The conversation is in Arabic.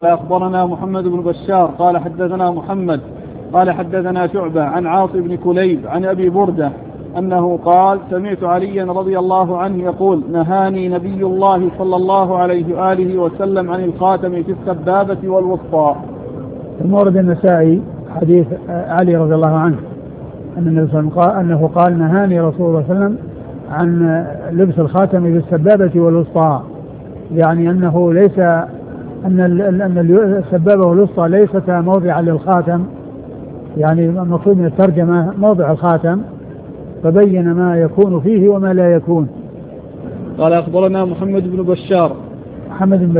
أخبرنا محمد بن بشار قال حدثنا محمد قال حدثنا شعبة عن عاصم بن كليب عن أبي بردة أنه قال سمعت عليا رضي الله عنه يقول نهاني نبي الله صلى الله عليه وآله وسلم عن الخاتم في السبابة والوسطى. ثم ورد النسائي حديث علي رضي الله عنه أن النبي صلى الله عليه وسلم أنه قال نهاني رسول الله صلى الله عليه وسلم عن لبس الخاتم في السبابة والوسطى، يعني أنه ليس أن السبابة والوسطى ليست موضعا للخاتم، يعني المقصود من الترجمة موضع الخاتم، فبين ما يكون فيه وما لا يكون. قال أخبرنا محمد بن بشار. محمد بن